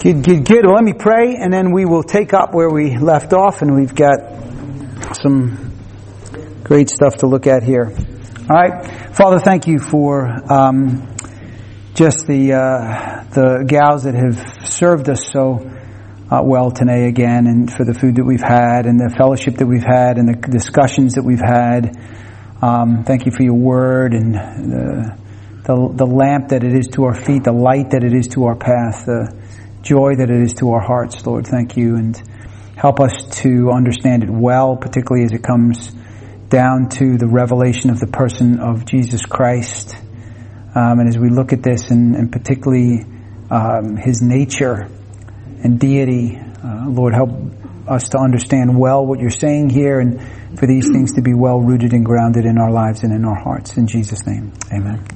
Good. Well, let me pray, and then we will take up where we left off, and we've got some great stuff to look at here. All right, Father, thank you for just the gals that have served us so well today again, and for the food that we've had, and the fellowship that we've had, and the discussions that we've had. Thank you for your word and the lamp that it is to our feet, the light that it is to our path, the joy that it is to our hearts, Lord. Thank you, and help us to understand it well, particularly as it comes down to the revelation of the person of Jesus Christ. And as we look at this, and particularly His nature and deity, Lord, help us to understand well what you're saying here, and for these things to be well rooted and grounded in our lives and in our hearts. In Jesus' name, amen.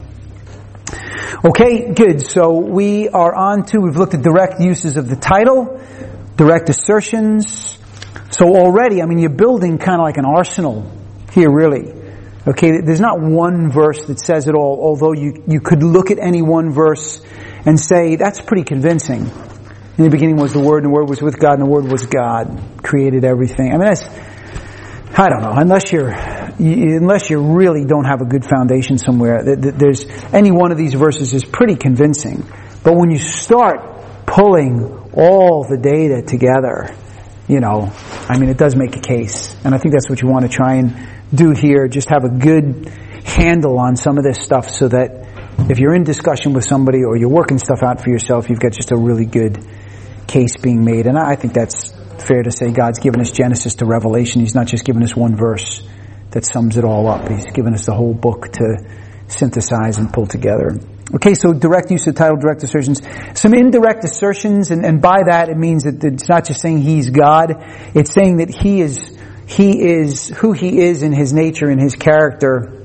Okay, good. So we've looked at direct uses of the title, direct assertions. So already, you're building kind of like an arsenal here, really. Okay, there's not one verse that says it all, although you could look at any one verse and say, that's pretty convincing. In the beginning was the Word, and the Word was with God, and the Word was God, created everything. I don't know, unless you really don't have a good foundation somewhere, there's any one of these verses is pretty convincing. But when you start pulling all the data together, it does make a case. And I think that's what you want to try and do here, just have a good handle on some of this stuff, so that if you're in discussion with somebody or you're working stuff out for yourself, you've got just a really good case being made. And I think that's fair to say. God's given us Genesis to Revelation. He's not just given us one verse that sums it all up. He's given us the whole book to synthesize and pull together. Okay, so direct use of the title, direct assertions. Some indirect assertions, and by that it means that it's not just saying He's God. It's saying that He is who He is in His nature and His character.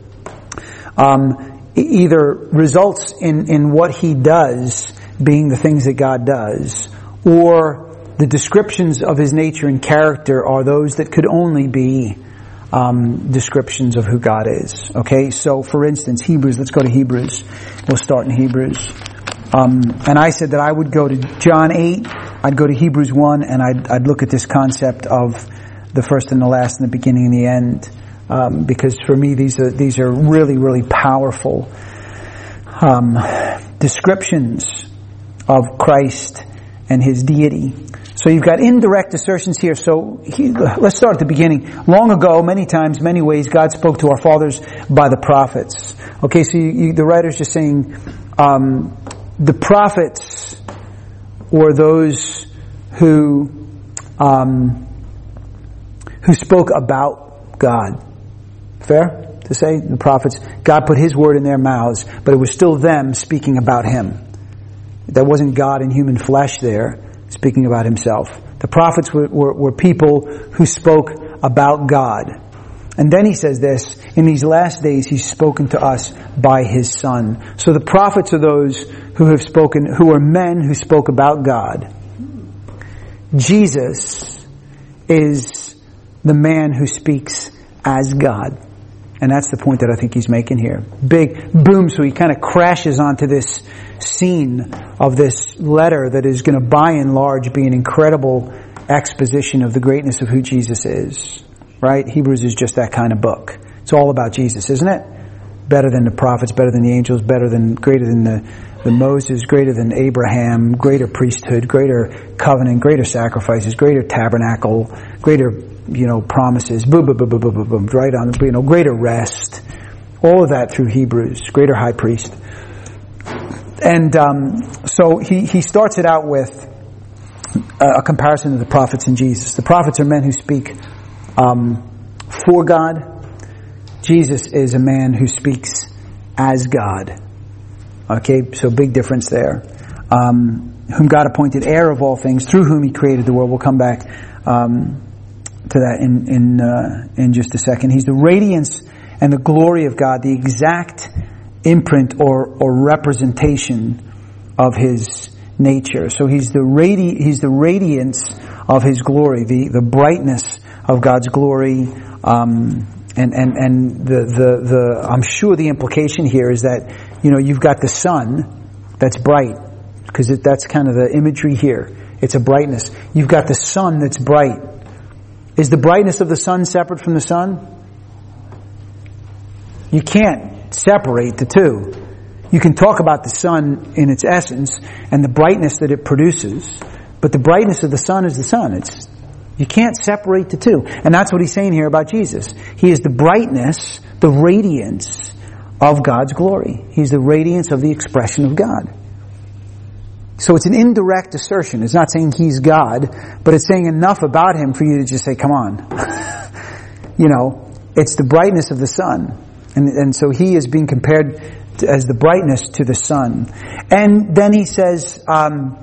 Either results in what He does being the things that God does, or the descriptions of His nature and character are those that could only be descriptions of who God is. Okay, so for instance, Hebrews. Let's go to Hebrews. We'll start in Hebrews. And I said that I would go to John 8, I'd go to Hebrews 1, and I'd look at this concept of the first and the last and the beginning and the end. Because for me, these are really, really powerful descriptions of Christ and His deity. So you've got indirect assertions here. So let's start at the beginning. Long ago, many times, many ways, God spoke to our fathers by the prophets. Okay, so the writer's just saying the prophets were those who spoke about God. Fair to say? The prophets, God put His word in their mouths, but it was still them speaking about Him. There wasn't God in human flesh there, speaking about Himself. The prophets were people who spoke about God. And then He says this, in these last days He's spoken to us by His Son. So the prophets are those who have spoken, who are men who spoke about God. Jesus is the man who speaks as God. And that's the point that I think he's making here. Big boom, so he kind of crashes onto this scene of this letter that is going to by and large be an incredible exposition of the greatness of who Jesus is. Right? Hebrews is just that kind of book. It's all about Jesus, isn't it? Better than the prophets, better than the angels, greater than the Moses, greater than Abraham, greater priesthood, greater covenant, greater sacrifices, greater tabernacle, greater promises, right on, greater rest. All of that through Hebrews, greater high priest. And so he starts it out with a comparison of the prophets and Jesus. The prophets are men who speak for God. Jesus is a man who speaks as God. Okay, so big difference there. Whom God appointed heir of all things, through whom He created the world. We'll come back to that in just a second. He's the radiance and the glory of God, the exact imprint or representation of His nature. So He's the radiance of His glory, the brightness of God's glory. And I'm sure the implication here is that, you've got the sun that's bright, because that's kind of the imagery here. It's a brightness. You've got the sun that's bright. Is the brightness of the sun separate from the sun? You can't separate the two. You can talk about the sun in its essence and the brightness that it produces, but the brightness of the sun is the sun. You can't separate the two. And that's what he's saying here about Jesus. He is the brightness, the radiance of God's glory. He's the radiance of the expression of God. So it's an indirect assertion. It's not saying he's God, but it's saying enough about him for you to just say, come on. It's the brightness of the sun. And so he is being compared as the brightness to the sun. And then he says, I've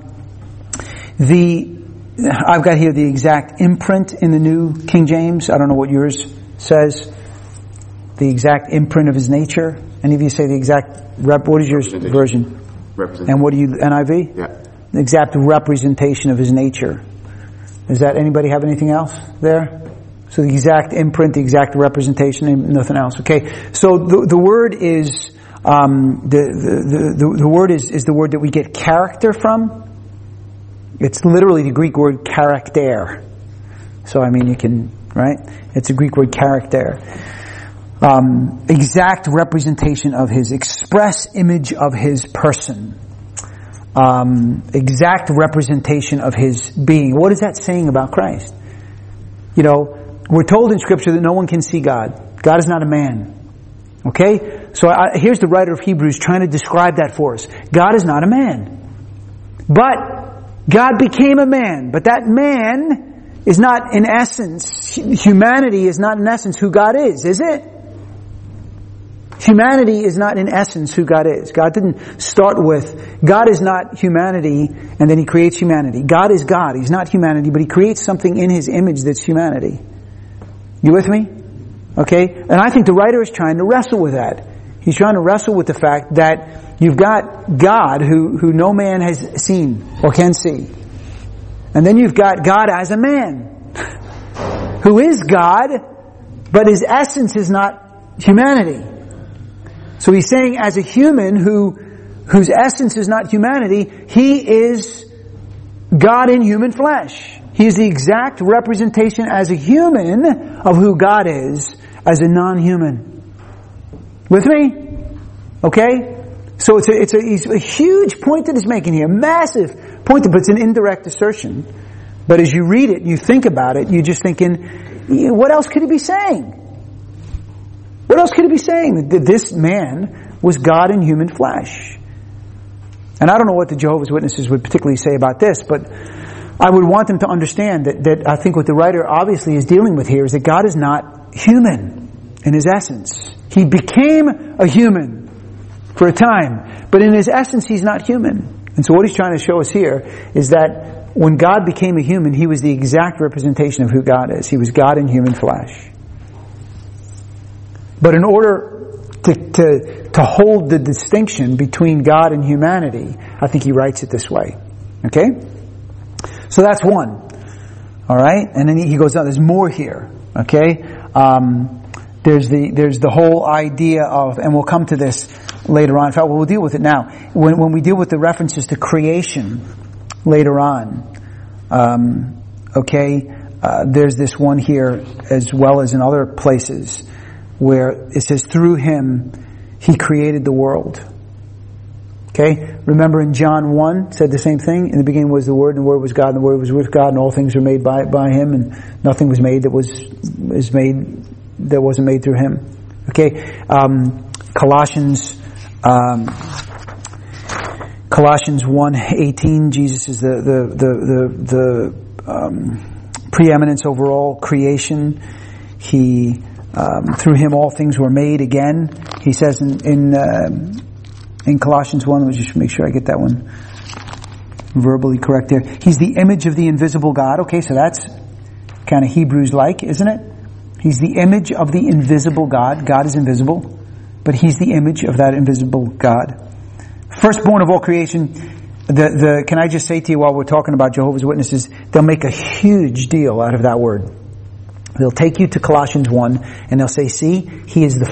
got here the exact imprint in the New King James. I don't know what yours says. The exact imprint of his nature. Any of you say the exact what is your version? And what do you, NIV? Yeah. The exact representation of his nature. Does that, anybody have anything else there? So the exact imprint, the exact representation, nothing else. Okay. So the word is, the word is the word that we get character from. It's literally the Greek word character. So you can, right? It's a Greek word character. Exact representation of his express image of his person. Exact representation of his being. What is that saying about Christ? We're told in Scripture that no one can see God. God is not a man. Okay? So here's the writer of Hebrews trying to describe that for us. God is not a man. But God became a man. But that man is not in essence, humanity is not in essence who God is it? Humanity is not in essence who God is. God didn't start with, God is not humanity and then he creates humanity. God is God. He's not humanity, but he creates something in his image that's humanity. You with me? Okay? And I think the writer is trying to wrestle with that. He's trying to wrestle with the fact that you've got God who no man has seen or can see. And then you've got God as a man who is God, but his essence is not humanity. So he's saying as a human whose essence is not humanity, he is God in human flesh. He is the exact representation as a human of who God is as a non-human. With me? Okay? So it's a huge point that he's making here. Massive point, but it's an indirect assertion. But as you read it, you think about it, you're just thinking, what else could he be saying? What else could he be saying? That this man was God in human flesh. And I don't know what the Jehovah's Witnesses would particularly say about this, but I would want them to understand that I think what the writer obviously is dealing with here is that God is not human in his essence. He became a human for a time, but in his essence he's not human. And so what he's trying to show us here is that when God became a human, he was the exact representation of who God is. He was God in human flesh. But in order to hold the distinction between God and humanity, I think he writes it this way. Okay? So that's one. Alright? And then he goes on, there's more here. Okay? There's the whole idea of, and we'll come to this later on. In fact, we'll deal with it now. When we deal with the references to creation later on, there's this one here as well as in other places where it says, through him, he created the world. Okay? Remember in John 1, said the same thing? In the beginning was the Word, and the Word was God, and the Word was with God, and all things were made by him, and nothing was made that wasn't made through him. Okay? Colossians 1:18, Jesus is the preeminence over all creation. He through him all things were made again. He says in Colossians 1, let me just make sure I get that one verbally correct there. He's the image of the invisible God. Okay, so that's kind of Hebrews-like, isn't it? He's the image of the invisible God. God is invisible, but he's the image of that invisible God. Firstborn of all creation. Can I just say to you while we're talking about Jehovah's Witnesses, they'll make a huge deal out of that word. They'll take you to Colossians 1 and they'll say, see, he is the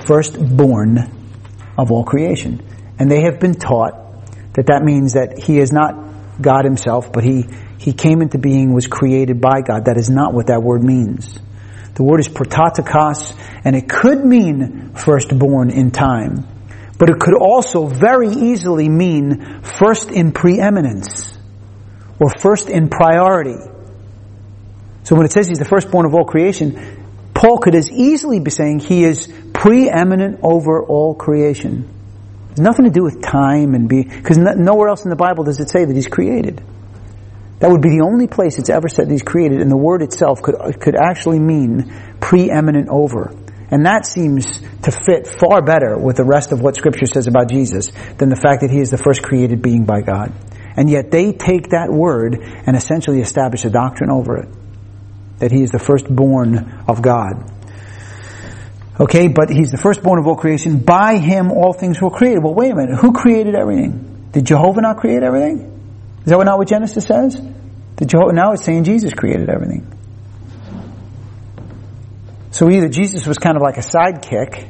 firstborn of all creation. And they have been taught that means that he is not God himself, but he came into being, was created by God. That is not what that word means. The word is prototokos, and it could mean firstborn in time, but it could also very easily mean first in preeminence, or first in priority. So when it says he's the firstborn of all creation, Paul could as easily be saying he is preeminent over all creation. It has nothing to do with time because nowhere else in the Bible does it say that he's created. That would be the only place it's ever said that he's created, and the word itself could actually mean preeminent over. And that seems to fit far better with the rest of what Scripture says about Jesus than the fact that he is the first created being by God. And yet they take that word and essentially establish a doctrine over it, that he is the firstborn of God. Okay, but he's the firstborn of all creation. By him all things were created. Well, wait a minute. Who created everything? Did Jehovah not create everything? Is that not what Genesis says? Now it's saying Jesus created everything. So either Jesus was kind of like a sidekick,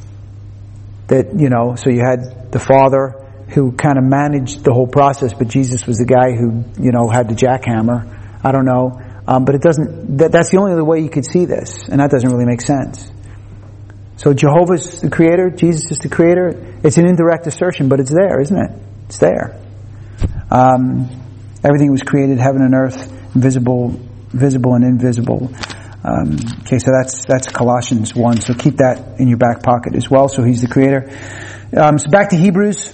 that, so you had the Father who kind of managed the whole process, but Jesus was the guy who, had the jackhammer. I don't know. But it doesn't, that's the only other way you could see this, and that doesn't really make sense. So Jehovah's the creator, Jesus is the creator. It's an indirect assertion, but it's there, isn't it? It's there. Everything was created, heaven and earth, visible and invisible. Okay, so that's Colossians 1. So keep that in your back pocket as well. So he's the creator. So back to Hebrews.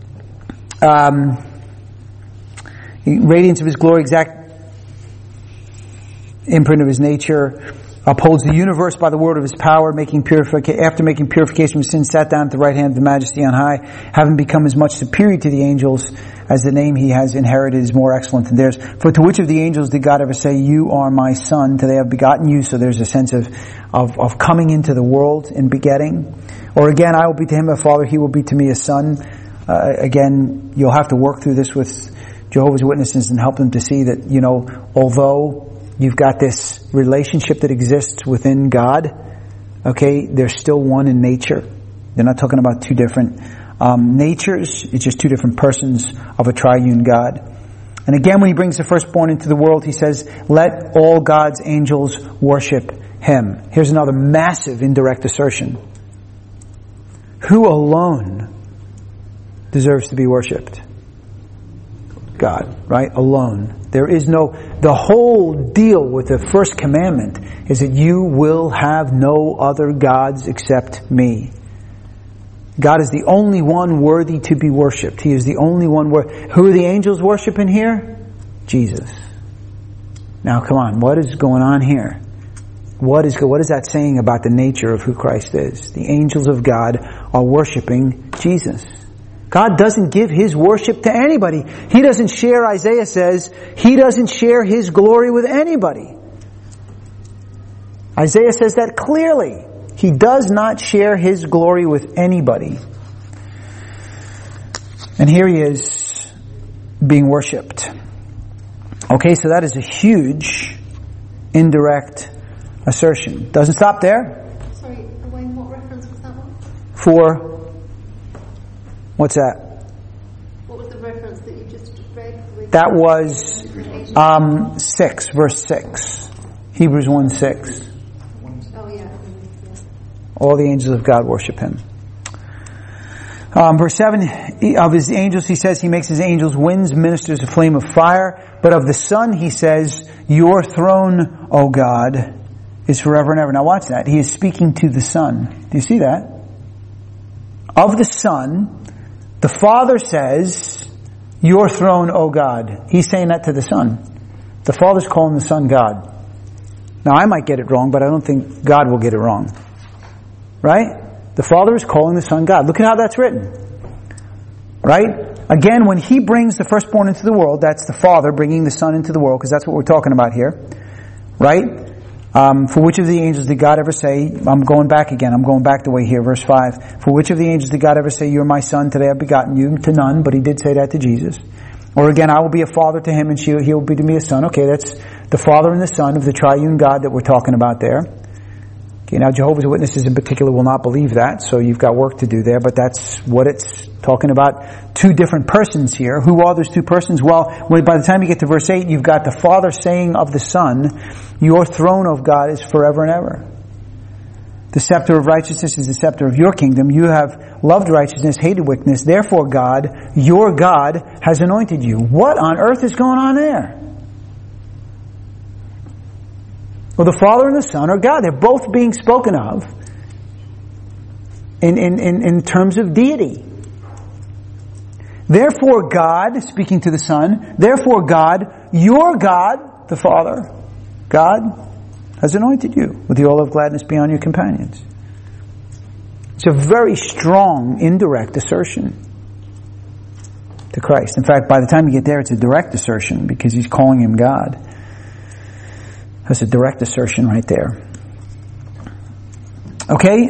Radiance of his glory, exact imprint of his nature, upholds the universe by the word of his power, after making purification of sin, sat down at the right hand of the Majesty on high, having become as much superior to the angels as the name he has inherited is more excellent than theirs. For to which of the angels did God ever say, "You are my son, till they have begotten you"? So there's a sense of coming into the world and begetting. Or again, I will be to him a father, he will be to me a son. Again, you'll have to work through this with Jehovah's Witnesses and help them to see that, although you've got this relationship that exists within God, okay, they're still one in nature. They're not talking about two different natures. It's just two different persons of a triune God. And again, when he brings the firstborn into the world, he says, "Let all God's angels worship him." Here's another massive indirect assertion. Who alone deserves to be worshipped? God, right? Alone. There is the whole deal with the first commandment is that you will have no other gods except me. God is the only one worthy to be worshipped. He is the only one who are the angels worshiping here? Jesus. Now come on, what is going on here? What is that saying about the nature of who Christ is? The angels of God are worshiping Jesus. God doesn't give his worship to anybody. He doesn't share, Isaiah says, he doesn't share his glory with anybody. Isaiah says that clearly. He does not share his glory with anybody. And here he is being worshipped. Okay, so that is a huge indirect assertion. Doesn't stop there. Sorry, Wayne, what reference was that one? For what's that? What was the reference that you just read? That was 6, verse 6. Hebrews 1:6. Oh, yeah. All the angels of God worship him. Verse 7, of his angels, he says, he makes his angels winds, ministers a flame of fire. But of the Son, he says, your throne, O God, is forever and ever. Now watch that. He is speaking to the Son. Do you see that? Of the Son, the Father says, your throne, O God. He's saying that to the Son. The Father's calling the Son God. Now I might get it wrong, but I don't think God will get it wrong. Right? The Father is calling the Son God. Look at how that's written. Right? Again, when he brings the firstborn into the world, that's the Father bringing the Son into the world, because that's what we're talking about here. Right? For which of the angels did God ever say, I'm going back the way here, verse 5. For which of the angels did God ever say, you're my Son, today I've begotten you? To none, but he did say that to Jesus. Or again, I will be a father to him and he will be to me a son. Okay, that's the Father and the Son of the triune God that we're talking about there. Okay, now Jehovah's Witnesses in particular will not believe that, so you've got work to do there, but that's what it's talking about. Two different persons here. Who are those two persons? Well, by the time you get to verse 8, you've got the Father saying of the Son, your throne, O God, is forever and ever. The scepter of righteousness is the scepter of your kingdom. You have loved righteousness, hated wickedness. Therefore, God, your God, has anointed you. What on earth is going on there? Well, the Father and the Son are God. They're both being spoken of in terms of deity. Therefore, God, speaking to the Son, therefore, God, your God, the Father, God, has anointed you with the oil of gladness beyond your companions. It's a very strong, indirect assertion to Christ. In fact, by the time you get there, it's a direct assertion because he's calling him God. That's a direct assertion right there. Okay,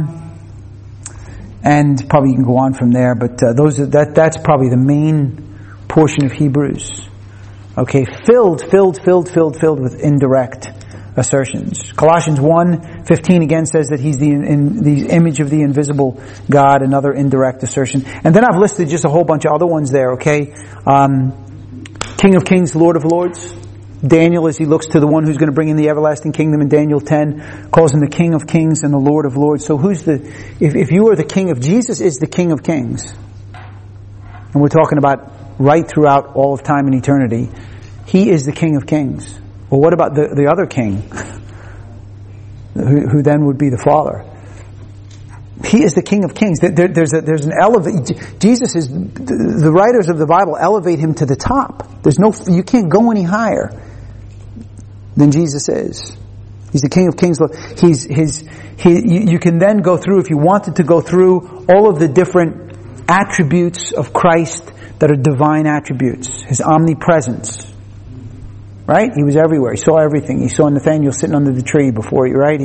and probably you can go on from there, but that's probably the main portion of Hebrews. Okay, filled with indirect assertions. Colossians 1:15 again says that he's the image of the invisible God, another indirect assertion. And then I've listed just a whole bunch of other ones there, okay? King of Kings, Lord of Lords. Daniel, as he looks to the one who's going to bring in the everlasting kingdom in Daniel 10, calls him the King of Kings and the Lord of Lords. So if you are the King of, Jesus is the King of Kings. And we're talking about right throughout all of time and eternity. He is the King of Kings. Well, what about the other king? Who then would be the Father? He is the King of Kings. There's an elevate. Jesus is, the writers of the Bible elevate him to the top. You can't go any higher than Jesus is. He's the King of Kings. You can then go through, if you wanted to go through all of the different attributes of Christ that are divine attributes. His omnipresence. Right? He was everywhere. He saw everything. He saw Nathaniel sitting under the tree before you, right?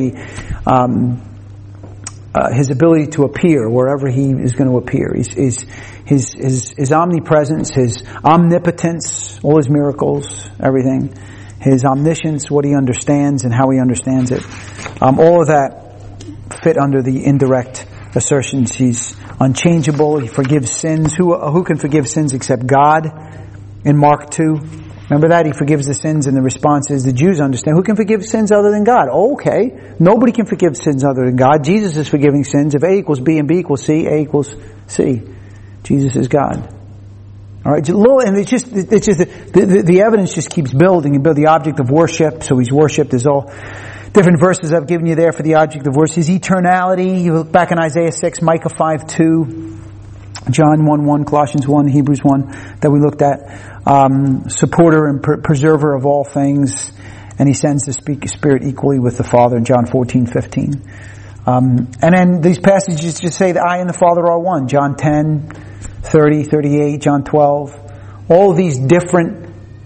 His ability to appear wherever he is going to appear. His omnipresence, his omnipotence, all his miracles, everything. His omniscience, what he understands and how he understands it. All of that fit under the indirect assertions. He's unchangeable. He forgives sins. Who can forgive sins except God? In Mark 2. Remember that? He forgives the sins, and the response is the Jews understand. Who can forgive sins other than God? Okay. Nobody can forgive sins other than God. Jesus is forgiving sins. If A equals B and B equals C, A equals C. Jesus is God. Alright, and it's just the evidence just keeps building and build the object of worship, so he's worshipped. There's all different verses I've given you there for the object of worship. His eternality, you look back in Isaiah 6, Micah 5:2, John 1:1, Colossians 1, Hebrews 1 that we looked at. Supporter and preserver of all things, and he sends the Spirit equally with the Father in John 14:15. And then these passages just say that I and the Father are one. John 10, 30, 38, John 12. All these different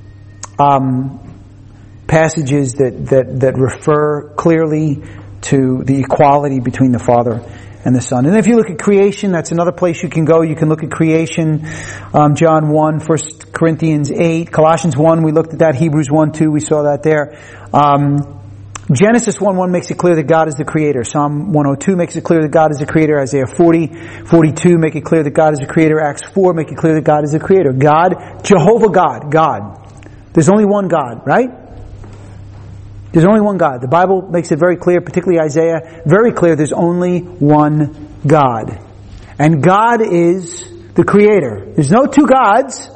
passages that refer clearly to the equality between the Father and the Son. And if you look at creation, that's another place you can go. You can look at creation. John 1, 1 Corinthians 8, Colossians 1, we looked at that. Hebrews 1:2, we saw that there. Genesis 1:1 makes it clear that God is the creator. Psalm 102 makes it clear that God is the creator. Isaiah 40:42 make it clear that God is the creator. Acts 4 make it clear that God is the creator. God, Jehovah God. There's only one God, right? There's only one God. The Bible makes it very clear, particularly Isaiah, very clear there's only one God. And God is the creator. There's no two gods.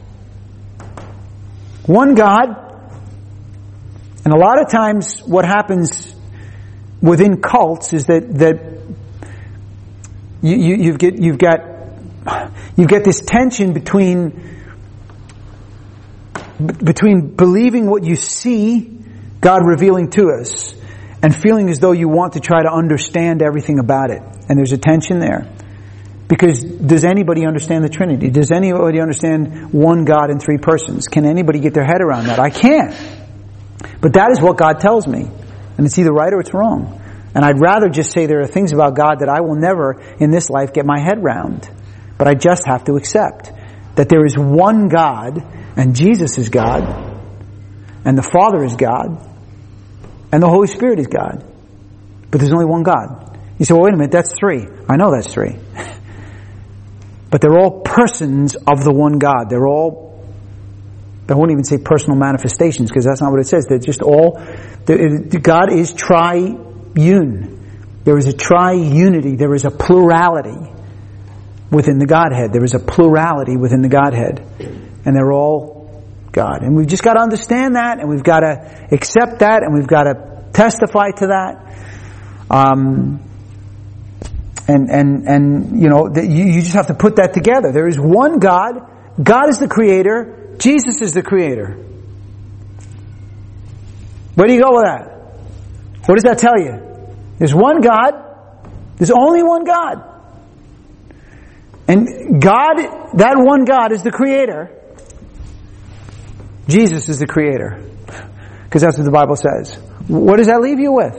One God. And a lot of times what happens within cults is that you get this tension between believing what you see God revealing to us and feeling as though you want to try to understand everything about it. And there's a tension there. Because does anybody understand the Trinity? Does anybody understand one God in three persons? Can anybody get their head around that? I can't. But that is what God tells me. And it's either right or it's wrong. And I'd rather just say there are things about God that I will never in this life get my head round. But I just have to accept that there is one God, and Jesus is God, and the Father is God, and the Holy Spirit is God. But there's only one God. You say, well, wait a minute, that's three. I know that's three. But they're all persons of the one God. They're all, I won't even say personal manifestations, because that's not what it says. They're just all, God is triune. There is a triunity. There is a plurality within the Godhead. There is a plurality within the Godhead. And they're all God. And we've just got to understand that, and we've got to accept that, and we've got to testify to that. And you know, you just have to put that together. There is one God. God is the creator. Jesus is the creator. Where do you go with that? What does that tell you? There's one God. There's only one God. And God, that one God is the creator. Jesus is the creator. Because that's what the Bible says. What does that leave you with?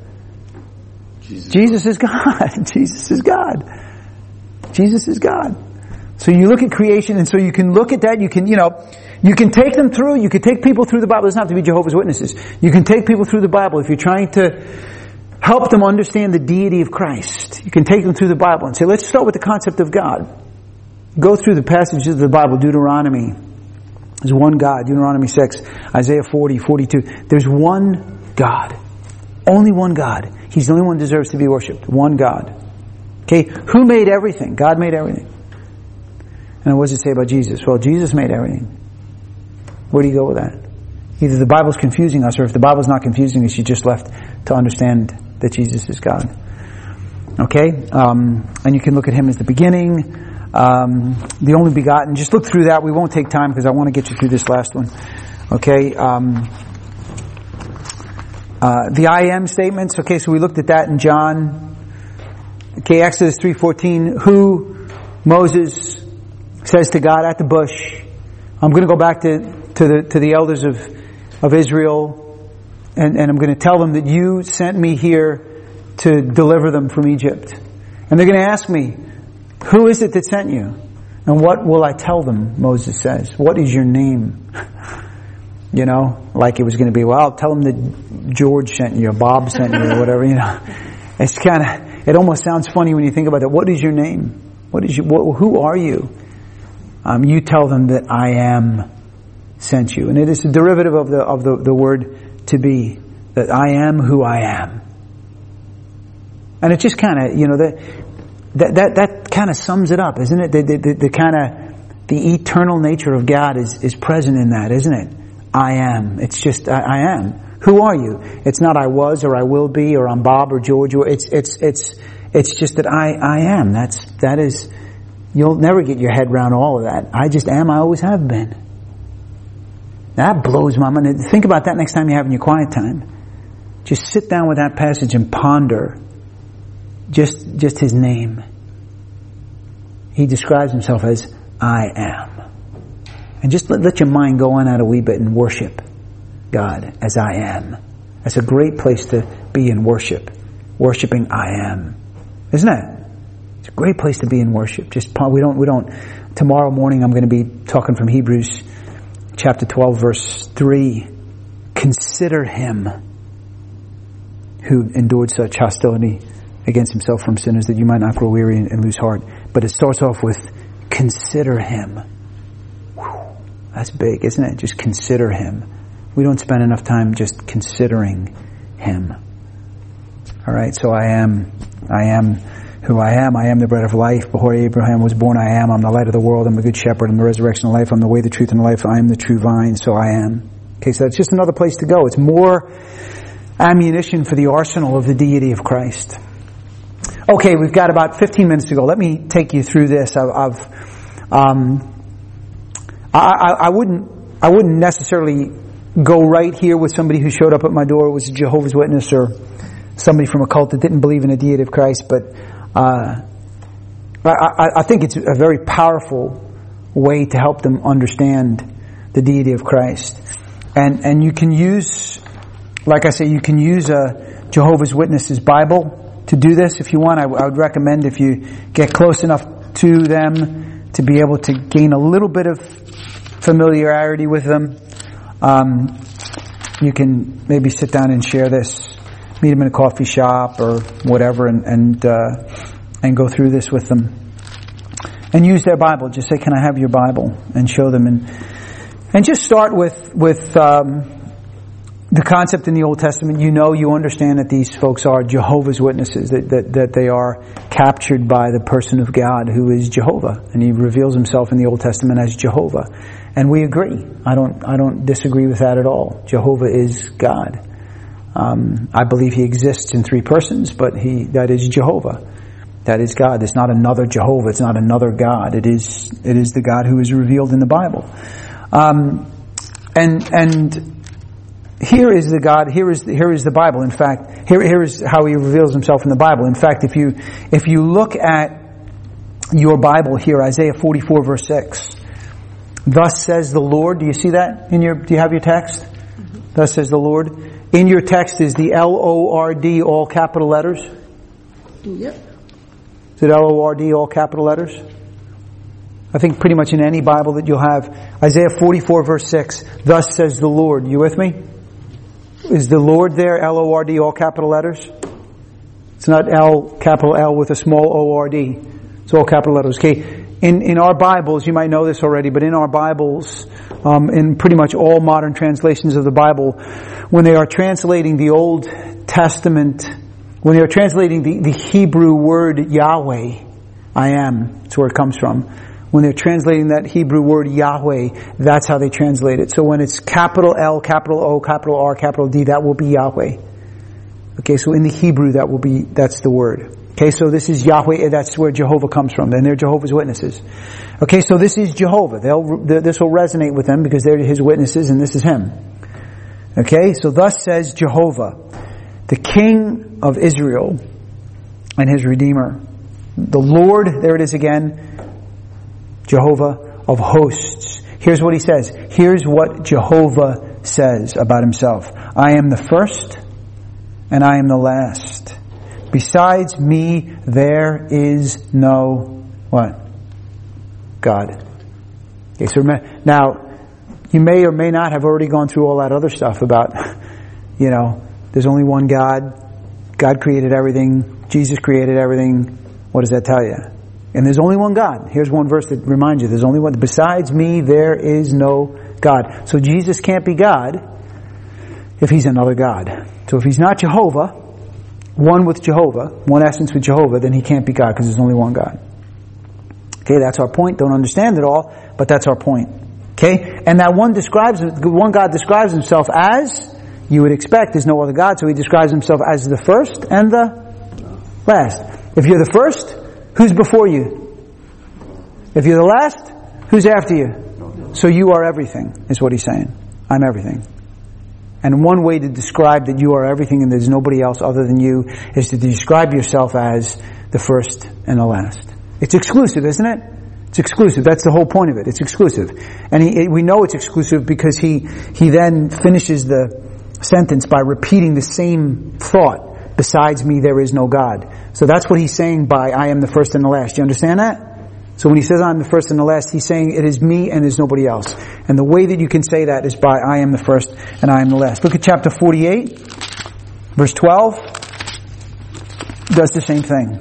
Jesus is God. Jesus is God. Jesus is God. So you look at creation, and so you can look at that, you can take them through, you can take people through the Bible. It doesn't have to be Jehovah's Witnesses. You can take people through the Bible if you're trying to help them understand the deity of Christ. You can take them through the Bible and say, let's start with the concept of God. Go through the passages of the Bible. Deuteronomy. There's one God. Deuteronomy 6. Isaiah 40, 42. There's one God. Only one God. He's the only one who deserves to be worshipped. One God. Okay? Who made everything? God made everything. And what does it say about Jesus? Well, Jesus made everything. Where do you go with that? Either the Bible's confusing us, or if the Bible's not confusing us, you just left to understand that Jesus is God. Okay? And you can look at Him as the beginning, the only begotten. Just look through that. We won't take time because I want to get you through this last one. Okay? The I am statements. Okay, so we looked at that in John. Okay, Exodus 3:14. Who Moses says to God at the bush, I'm going to go back to the elders of Israel, and I'm going to tell them that you sent me here to deliver them from Egypt. And they're going to ask me, who is it that sent you? And what will I tell them? Moses says, what is your name? You know, like it was going to be, well, I'll tell them that George sent you, or Bob sent you, or whatever, you know. It's it almost sounds funny when you think about it. What is your name? Who are you? You tell them that I am sent you. And it is a derivative of the word to be, that I am who I am. And it just kind of, you know, that kind of sums it up, isn't it? The eternal nature of God is present in that, isn't it? I am. It's just, I am. Who are you? It's not I was, or I will be, or I'm Bob or George, or it's just that I am. That is, you'll never get your head around all of that. I just am, I always have been. That blows my mind. Think about that next time you're having your quiet time. Just sit down with that passage and ponder just His name. He describes Himself as I am. And just let your mind go on that a wee bit and worship God as I am. That's a great place to be in worship. Worshiping I am. Isn't it? It's a great place to be in worship. We don't, tomorrow morning I'm going to be talking from Hebrews chapter 12 verse 3. Consider Him who endured such hostility against Himself from sinners, that you might not grow weary and lose heart. But it starts off with consider Him. Whew, that's big, isn't it? Just consider Him. We don't spend enough time just considering Him. Alright, so I am who I am. I am the bread of life. Before Abraham was born, I am. I'm the light of the world. I'm the good shepherd. I'm the resurrection of life. I'm the way, the truth, and the life. I am the true vine, so I am. Okay, so that's just another place to go. It's more ammunition for the arsenal of the deity of Christ. Okay, we've got about 15 minutes to go. Let me take you through this. I wouldn't necessarily go right here with somebody who showed up at my door, was a Jehovah's Witness or somebody from a cult that didn't believe in the deity of Christ, but I think it's a very powerful way to help them understand the deity of Christ. And you can use, like I say, you can use a Jehovah's Witness's Bible to do this if you want. I would recommend, if you get close enough to them to be able to gain a little bit of familiarity with them, you can maybe sit down and share this meet them in a coffee shop or whatever, and go through this with them, and use their Bible. Just say, "Can I have your Bible?" and show them, and just start with the concept in the Old Testament. You understand that these folks are Jehovah's Witnesses, that they are captured by the person of God who is Jehovah, and He reveals Himself in the Old Testament as Jehovah, and we agree. I don't disagree with that at all. Jehovah is God. I believe He exists in three persons, but that is Jehovah. That is God. It's not another Jehovah. It's not another God. It is the God who is revealed in the Bible. And here is the God. Here is the Bible. In fact, here is how He reveals Himself in the Bible. In fact, if you look at your Bible here, Isaiah 44 verse 6, "Thus says the Lord." Do you see that do you have your text? Mm-hmm. "Thus says the Lord." In your text is the L-O-R-D, all capital letters? Yep. Is it L-O-R-D, all capital letters? I think pretty much in any Bible that you'll have. Isaiah 44 verse 6, "Thus says the Lord." You with me? Is the Lord there, L-O-R-D, all capital letters? It's not capital L with a small O-R-D. It's all capital letters. Okay. In our Bibles, you might know this already, but in our Bibles, in pretty much all modern translations of the Bible, when they are translating the Old Testament, when they are translating the Hebrew word Yahweh, I am, that's where it comes from. When they're translating that Hebrew word Yahweh, that's how they translate it. So when it's capital L, capital O, capital R, capital D, that will be Yahweh. Okay, so in the Hebrew that's the word. Okay, so this is Yahweh, that's where Jehovah comes from, and they're Jehovah's Witnesses. Okay, so this is Jehovah. This will resonate with them because they're His witnesses and this is Him. Okay, so thus says Jehovah, the King of Israel and His Redeemer. The Lord, there it is again, Jehovah of hosts. Here's what He says. Here's what Jehovah says about Himself. "I am the first and I am the last. Besides me, there is no," what? "God." Okay, so now, you may or may not have already gone through all that other stuff about, there's only one God. God created everything. Jesus created everything. What does that tell you? And there's only one God. Here's one verse that reminds you, there's only one. Besides me, there is no God. So Jesus can't be God if He's another God. So if He's not Jehovah, one with Jehovah, one essence with Jehovah, then He can't be God because there's only one God. Okay, that's our point. Don't understand it all, but that's our point. Okay? And that one God describes Himself as, you would expect, there's no other God, so He describes Himself as the first and the last. If you're the first, who's before you? If you're the last, who's after you? So you are everything, is what He's saying. I'm everything. And one way to describe that you are everything and there's nobody else other than you is to describe yourself as the first and the last. It's exclusive, isn't it? It's exclusive. That's the whole point of it. It's exclusive. And we know it's exclusive because he then finishes the sentence by repeating the same thought. Besides me, there is no God. So that's what He's saying by I am the first and the last. Do you understand that? So when He says I'm the first and the last, He's saying it is me and there's nobody else. And the way that you can say that is by I am the first and I am the last. Look at chapter 48, verse 12. Does the same thing.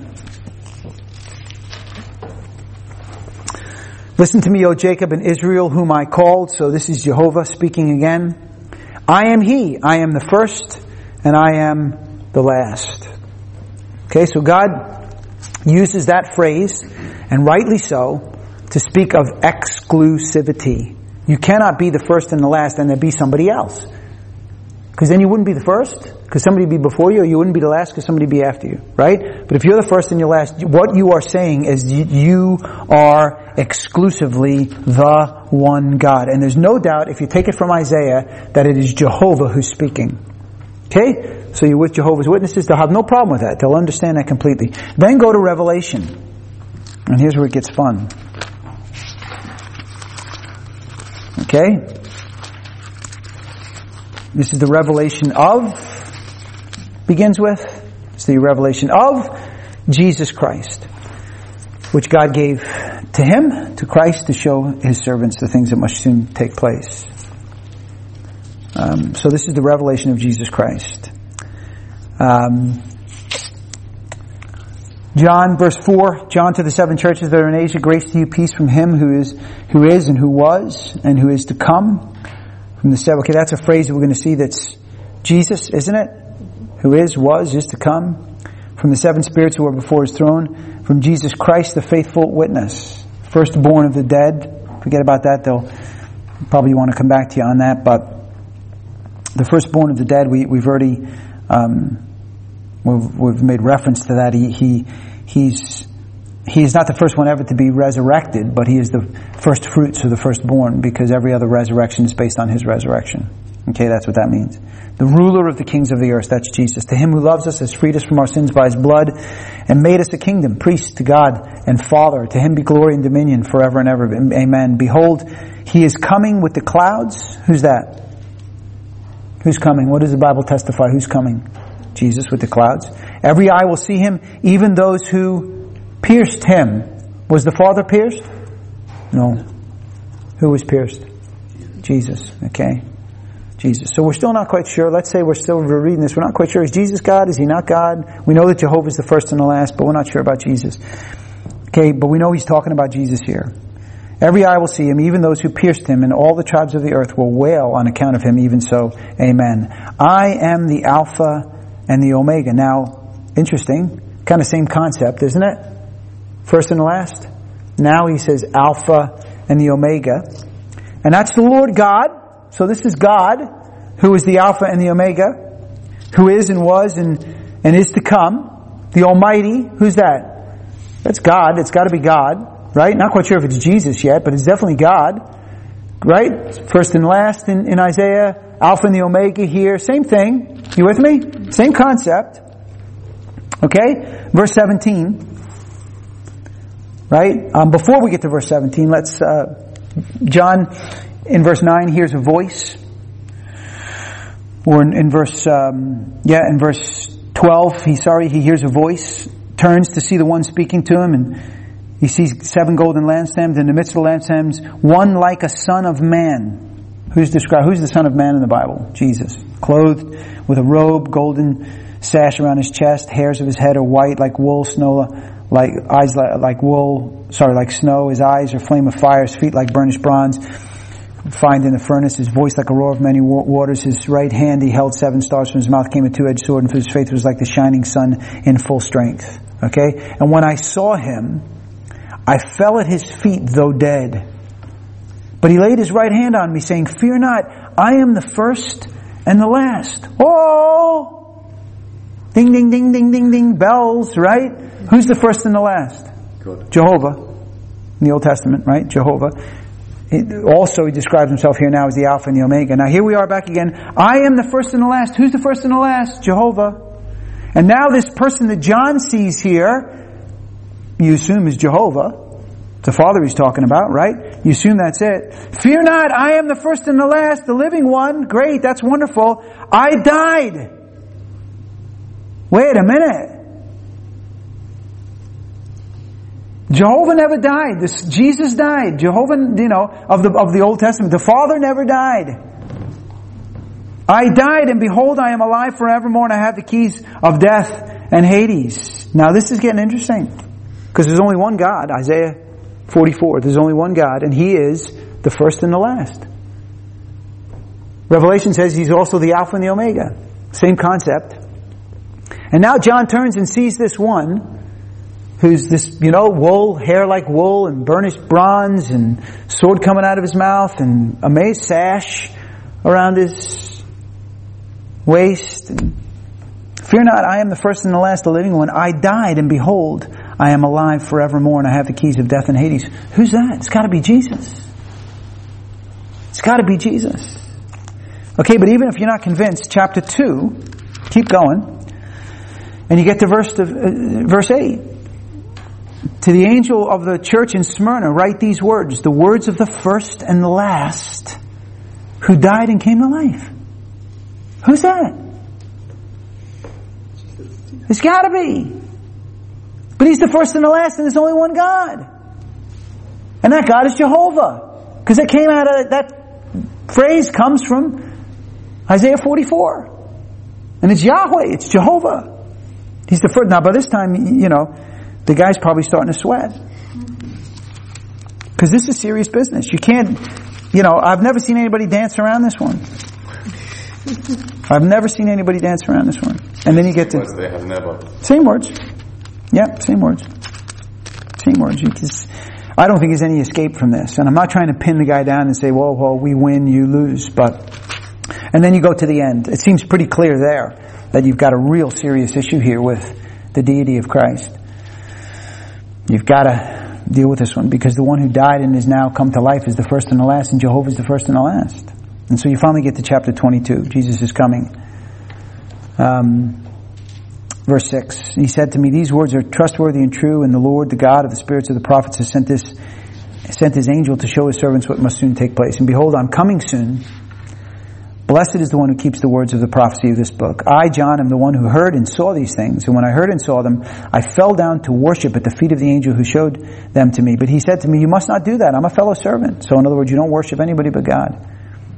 "Listen to me, O Jacob and Israel, whom I called." So this is Jehovah speaking again. "I am He. I am the first and I am the last." Okay, so God uses that phrase, and rightly so, to speak of exclusivity. You cannot be the first and the last and there be somebody else. Because then you wouldn't be the first, because somebody would be before you, or you wouldn't be the last because somebody would be after you, right? But if you're the first and you're last, what you are saying is you are exclusively the one God. And there's no doubt, if you take it from Isaiah, that it is Jehovah who's speaking. Okay? So you're with Jehovah's Witnesses, they'll have no problem with that. They'll understand that completely. Then go to Revelation. And here's where it gets fun. Okay? This is the revelation of, begins with, it's the revelation of Jesus Christ, which God gave to Him, to Christ, to show His servants the things that must soon take place. So this is the revelation of Jesus Christ. John, verse 4, John to the 7 churches that are in Asia, grace to you, peace from him who is and who was and who is to come. From the 7, okay, that's a phrase that we're going to see that's Jesus, isn't it? Who is, was, is to come. From the 7 spirits who are before his throne. From Jesus Christ, the faithful witness. Firstborn of the dead. Forget about that, they'll probably want to come back to you on that, but the firstborn of the dead, we've already, we've made reference to that. He's not the first one ever to be resurrected, but he is the first fruits of the firstborn, because every other resurrection is based on his resurrection. Okay, that's what that means. The ruler of the kings of the earth, that's Jesus. To him who loves us has freed us from our sins by his blood and made us a kingdom, priest to God and Father. To him be glory and dominion forever and ever. Amen. Behold, he is coming with the clouds. Who's that? Who's coming? What does the Bible testify? Who's coming? Jesus with the clouds. Every eye will see him, even those who pierced him. Was the Father pierced? No. Who was pierced? Jesus. Okay. Jesus. So we're still not quite sure. Let's say we're reading this. We're not quite sure. Is Jesus God? Is he not God? We know that Jehovah is the first and the last, but we're not sure about Jesus. Okay, but we know he's talking about Jesus here. Every eye will see him, even those who pierced him, and all the tribes of the earth will wail on account of him, even so. Amen. I am the Alpha and the Omega. Now, interesting. Kind of same concept, isn't it? First and the last. Now he says Alpha and the Omega. And that's the Lord God. So this is God, who is the Alpha and the Omega, who is and was and is to come. The Almighty, who's that? That's God. It's got to be God, right? Not quite sure if it's Jesus yet, but it's definitely God, right? First and last in Isaiah, Alpha and the Omega here, same thing. You with me? Same concept. Okay? Verse 17. Right? Before we get to verse 17, let's, John, in verse 9, hears a voice. Or in verse 12, he hears a voice, turns to see the one speaking to him, and he sees 7 golden lampstands. In the midst of the lampstands, one like a son of man. Who's the son of man in the Bible? Jesus. Clothed with a robe, golden sash around his chest, hairs of his head are white like wool, like snow. His eyes are flame of fire, his feet like burnished bronze, fined in the furnace, his voice like a roar of many waters. His right hand he held 7 stars, from his mouth came a 2-edged sword, and his face was like the shining sun in full strength. Okay? And when I saw him, I fell at his feet, though dead. But he laid his right hand on me, saying, fear not, I am the first and the last. Oh! Ding, ding, ding, ding, ding, ding, bells, right? Who's the first and the last? God. Jehovah. In the Old Testament, right? Jehovah. Also, he describes himself here now as the Alpha and the Omega. Now here we are back again. I am the first and the last. Who's the first and the last? Jehovah. And now this person that John sees here, you assume is Jehovah. The Father he's talking about, right? You assume that's it. Fear not, I am the first and the last, the living one. Great, that's wonderful. I died. Wait a minute. Jehovah never died. Jesus died. Jehovah, of the Old Testament. The Father never died. I died, and behold, I am alive forevermore, and I have the keys of death and Hades. Now this is getting interesting. Because there's only one God, Isaiah 44. There's only one God, and He is the first and the last. Revelation says He's also the Alpha and the Omega. Same concept. And now John turns and sees this one who's this, wool, hair like wool, and burnished bronze, and sword coming out of his mouth, and a mace sash around his waist. And, fear not, I am the first and the last, the living one. I died, and behold, I am alive forevermore, and I have the keys of death and Hades. Who's that? It's got to be Jesus. It's got to be Jesus. Okay, but even if you're not convinced, chapter 2, keep going, and you get to verse 8. To the angel of the church in Smyrna, write these words, the words of the first and the last, who died and came to life. Who's that? It's got to be. But He's the first and the last, and there's only one God. And that God is Jehovah. Because it came out of, that phrase comes from Isaiah 44. And it's Yahweh, it's Jehovah. He's the first. Now by this time, the guy's probably starting to sweat. Because this is serious business. You can't, I've never seen anybody dance around this one. I've never seen anybody dance around this one. And then you get to... They have never. Same words. Yeah, same words. Same words. I don't think there's any escape from this. And I'm not trying to pin the guy down and say, well, we win, you lose. And then you go to the end. It seems pretty clear there that you've got a real serious issue here with the deity of Christ. You've got to deal with this one, because the one who died and is now come to life is the first and the last, and Jehovah is the first and the last. And so you finally get to chapter 22. Jesus is coming. Verse 6. He said to me, these words are trustworthy and true, and the Lord, the God of the spirits of the prophets, has sent his angel to show his servants what must soon take place. And behold, I'm coming soon. Blessed is the one who keeps the words of the prophecy of this book. I, John, am the one who heard and saw these things. And when I heard and saw them, I fell down to worship at the feet of the angel who showed them to me. But he said to me, you must not do that. I'm a fellow servant. So in other words, you don't worship anybody but God.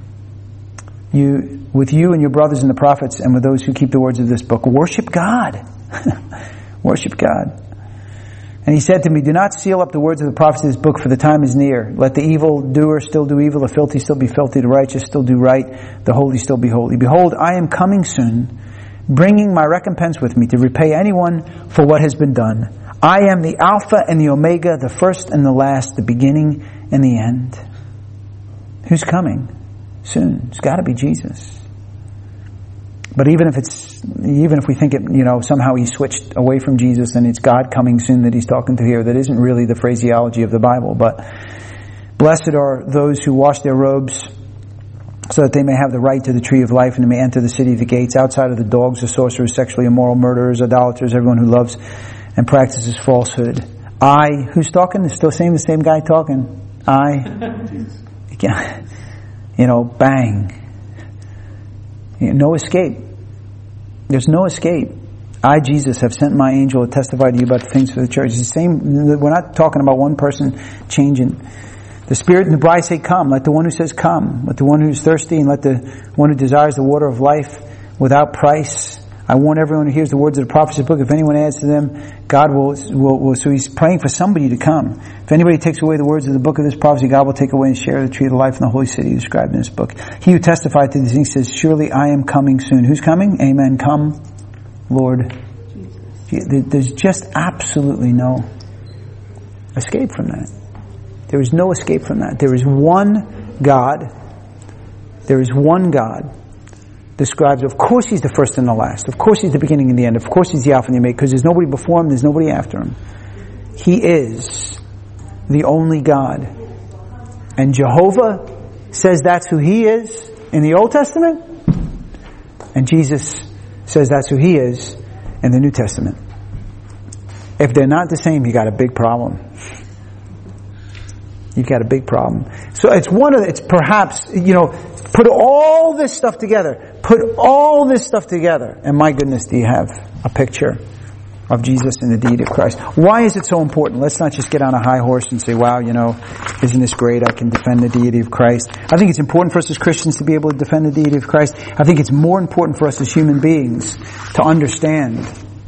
With you and your brothers and the prophets and with those who keep the words of this book, worship God. Worship God. And he said to me, do not seal up the words of the prophecy of this book, for the time is near. Let the evildoer still do evil, the filthy still be filthy, the righteous still do right, the holy still be holy. Behold, I am coming soon, bringing my recompense with me to repay anyone for what has been done. I am the Alpha and the Omega, the first and the last, the beginning and the end. Who's coming soon? It's got to be Jesus. But even if we think it, somehow he switched away from Jesus and it's God coming soon that he's talking to here, that isn't really the phraseology of the Bible. But blessed are those who wash their robes so that they may have the right to the tree of life and they may enter the city of the gates. Outside of the dogs, the sorcerers, sexually immoral, murderers, idolaters, everyone who loves and practices falsehood. Who's talking? It's still the same guy talking. Bang. No escape. There's no escape. I, Jesus, have sent my angel to testify to you about the things for the church. It's the same. We're not talking about one person changing. The Spirit and the bride say, come. Let the one who says, come. Let the one who's thirsty and let the one who desires the water of life without price. I warn everyone who hears the words of the prophecy book, if anyone adds to them, God will, so he's praying for somebody to come. If anybody takes away the words of the book of this prophecy, God will take away and share the tree of the life in the holy city described in this book. He who testified to these things says, surely I am coming soon. Who's coming? Amen. Come, Lord. There's just absolutely no escape from that. There is no escape from that. There is one God. There is one God. Describes, of course he's the first and the last. Of course he's the beginning and the end. Of course he's the Alpha and the Omega, because there's nobody before him, there's nobody after him. He is the only God. And Jehovah says that's who he is in the Old Testament. And Jesus says that's who he is in the New Testament. If they're not the same, you got a big problem. You've got a big problem. So it's perhaps, put all this stuff together. Put all this stuff together. And my goodness, do you have a picture of Jesus and the deity of Christ? Why is it so important? Let's not just get on a high horse and say, wow, isn't this great? I can defend the deity of Christ. I think it's important for us as Christians to be able to defend the deity of Christ. I think it's more important for us as human beings to understand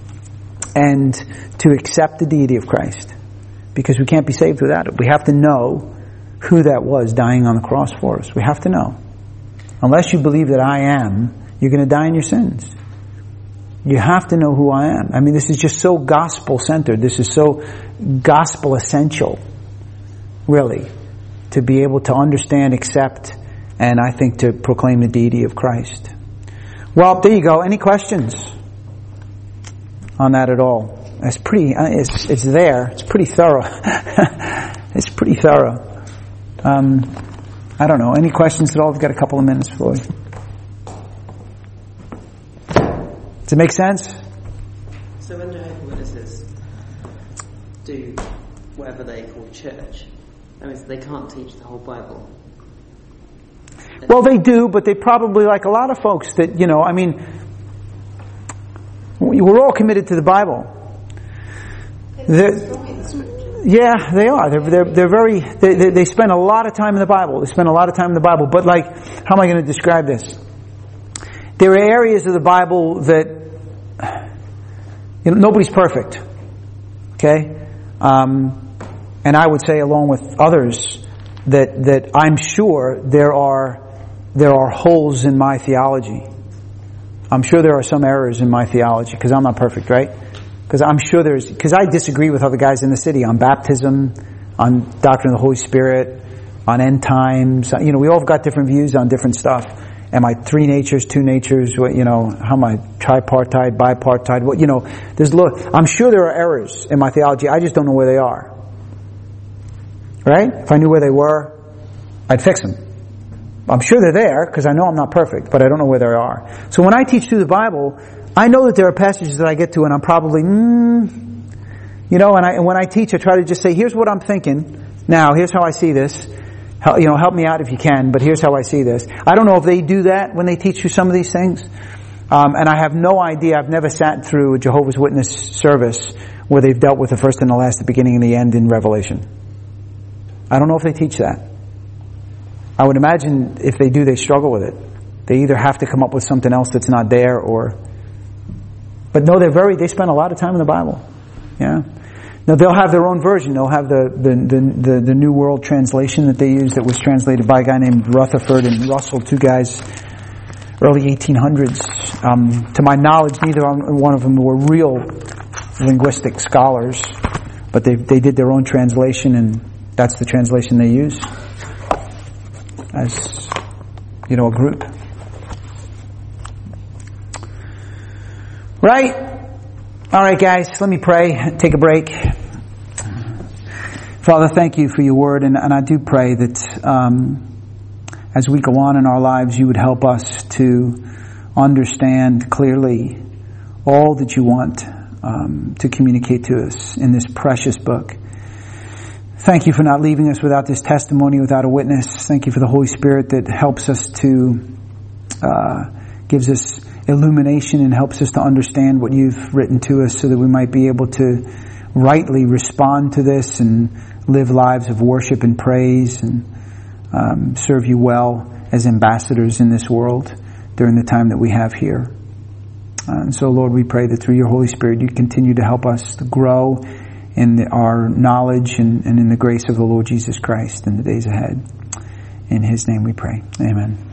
and to accept the deity of Christ. Because we can't be saved without it. We have to know who that was dying on the cross for us. We have to know. Unless you believe that I am, you're going to die in your sins. You have to know who I am. I mean, this is just so gospel-centered. This is so gospel-essential, really, to be able to understand, accept, and I think to proclaim the deity of Christ. Well, there you go. Any questions on that at all? It's pretty, it's there. It's pretty thorough. It's pretty thorough. I don't know. Any questions at all? We've got a couple of minutes, Floyd. Does it make sense? So when Jehovah's Witnesses do whatever they call church, they can't teach the whole Bible. Well, they do, but they probably, like a lot of folks that, we're all committed to the Bible. Yeah, they are. They're very. They spend a lot of time in the Bible. They spend a lot of time in the Bible. But how am I going to describe this? There are areas of the Bible that, nobody's perfect. Okay? And I would say, along with others, that I'm sure there are holes in my theology. I'm sure there are some errors in my theology, because I'm not perfect, right? Because I'm sure because I disagree with other guys in the city on baptism, on doctrine of the Holy Spirit, on end times. We all have got different views on different stuff. Am I 3 natures, 2 natures? How am I tripartite, bipartite? I'm sure there are errors in my theology. I just don't know where they are. Right? If I knew where they were, I'd fix them. I'm sure they're there, because I know I'm not perfect, but I don't know where they are. So when I teach through the Bible, I know that there are passages that I get to and I'm probably, and when I teach, I try to just say, here's what I'm thinking. Now, here's how I see this. Help me out if you can, but here's how I see this. I don't know if they do that when they teach you some of these things. And I have no idea. I've never sat through a Jehovah's Witness service where they've dealt with the first and the last, the beginning and the end in Revelation. I don't know if they teach that. I would imagine if they do, they struggle with it. They either have to come up with something else that's not there, but no, they spend a lot of time in the Bible. Yeah. Now they'll have their own version. They'll have the New World Translation that they use, that was translated by a guy named Rutherford and Russell, 2 guys, early 1800s. To my knowledge, neither one of them were real linguistic scholars, but they did their own translation, and that's the translation they use as, a group. Right? All right, guys, let me pray. Take a break. Father, thank you for your word, and I do pray that as we go on in our lives, you would help us to understand clearly all that you want to communicate to us in this precious book. Thank you for not leaving us without this testimony, without a witness. Thank you for the Holy Spirit that helps us gives us illumination and helps us to understand what you've written to us, so that we might be able to rightly respond to this and live lives of worship and praise and serve you well as ambassadors in this world during the time that we have here. And so, Lord, we pray that through your Holy Spirit you continue to help us to grow in our knowledge and in the grace of the Lord Jesus Christ in the days ahead. In his name we pray. Amen.